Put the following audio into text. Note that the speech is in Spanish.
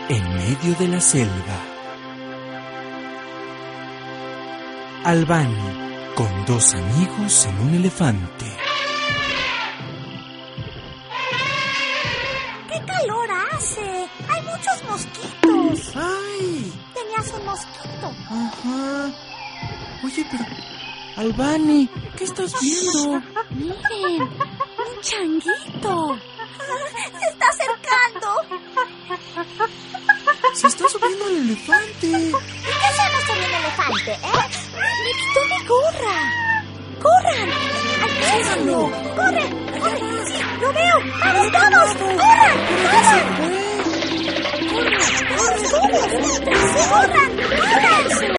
en medio de la selva. Albani, con dos amigos en un elefante. ¡Qué calor hace! ¡Hay muchos mosquitos! ¡Ay! Tenías un mosquito. Ajá. Oye, pero... Albani, ¿qué estás viendo? Miren, un changuito. Se está acercando. Se está subiendo al elefante. ¿Y qué hacemos con el elefante, Me quitó mi gorra. ¡Corran! ¡Alcánzalo! ¡Corre! ¡Corre! ¡Sí, lo veo! ¡Vamos todos! ¡Corran! ¡Corran! ¡Corran! ¡Corran! ¡Corran! ¡Corran!